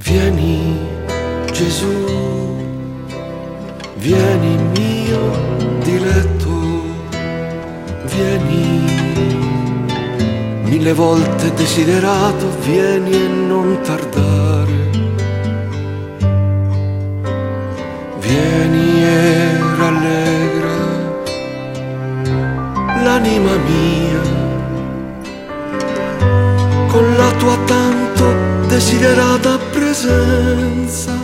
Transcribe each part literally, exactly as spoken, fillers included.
Vieni Gesù, vieni mio diletto, vieni, mille volte desiderato, vieni e non tardare. Vieni e rallegra l'anima mia con la tua tanto desiderata presenza.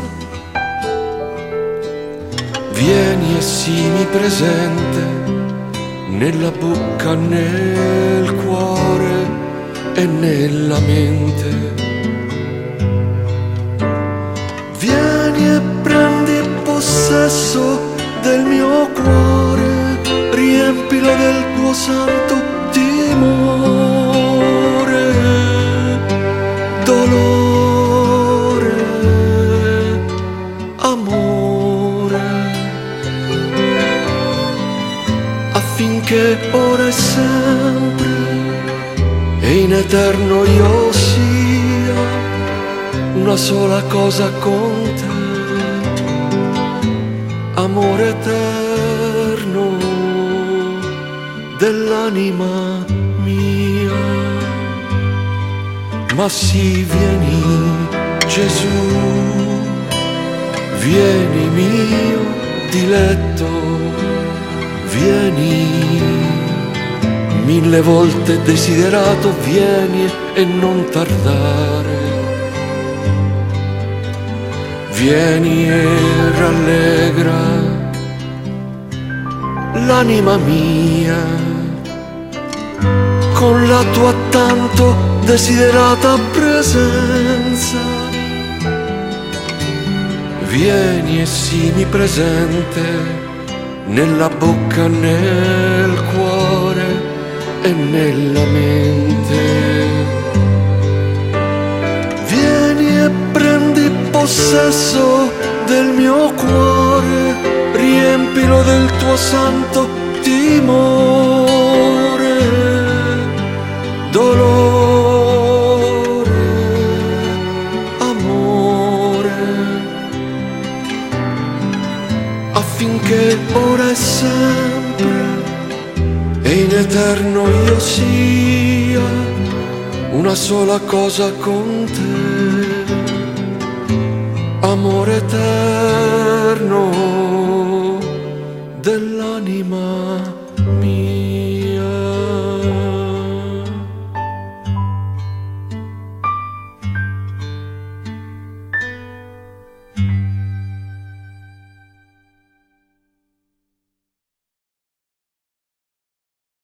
Vieni e sii presente nella bocca, nel cuore e nella mente. Vieni e prendi possesso del mio cuore, riempilo del tuo santo timore, dolore, amore, affinché ora e sempre e in eterno io sia una sola cosa con te, amore eterno dell'anima mia. Ma sì, vieni Gesù, vieni mio diletto, vieni, mille volte desiderato, vieni e non tardare. Vieni e rallegra l'anima mia con la tua tanto desiderata presenza. Vieni e sii presente nella bocca, nel cuore e nella mente. Vieni e prendi possesso del mio cuore, riempilo del tuo santo timore, dolore, amore, affinché ora e sempre e in eterno io sia una sola cosa con te, amore eterno dell'anima mia.